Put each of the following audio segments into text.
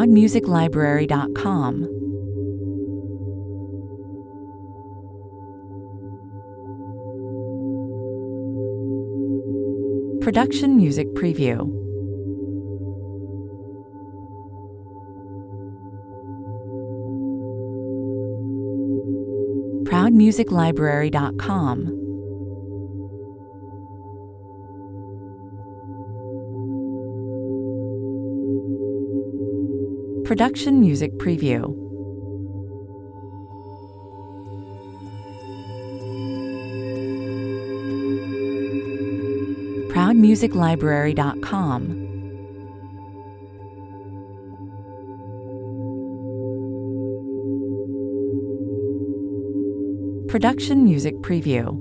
ProudMusicLibrary.com. Production Music Preview. ProudMusicLibrary.com. Production Music Preview. ProudMusicLibrary.com. Production Music Preview.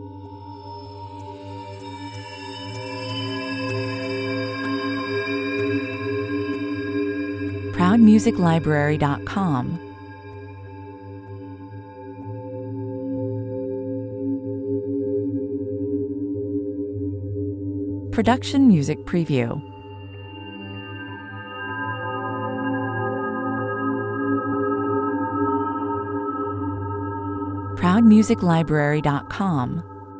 ProudMusicLibrary.com. Production Music Preview. ProudMusicLibrary.com.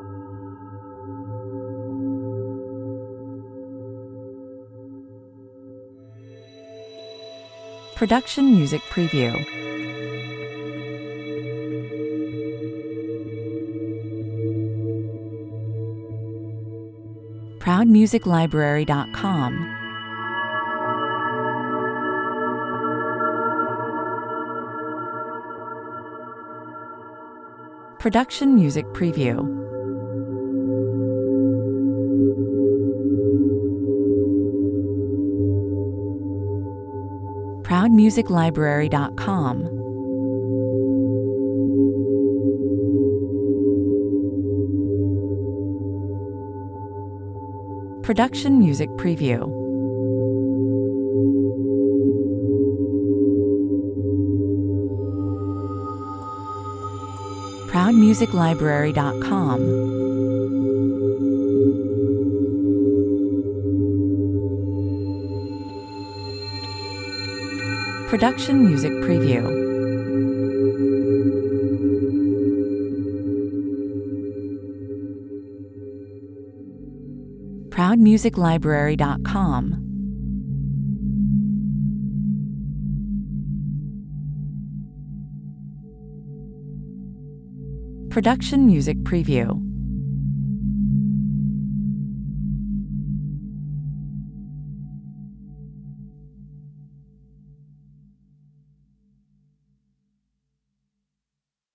Production Music Preview. ProudMusicLibrary.com. Production Music Preview. ProudMusicLibrary.com. Production Music Preview. ProudMusicLibrary.com. Production Music Preview. ProudMusicLibrary.com. Production Music Preview.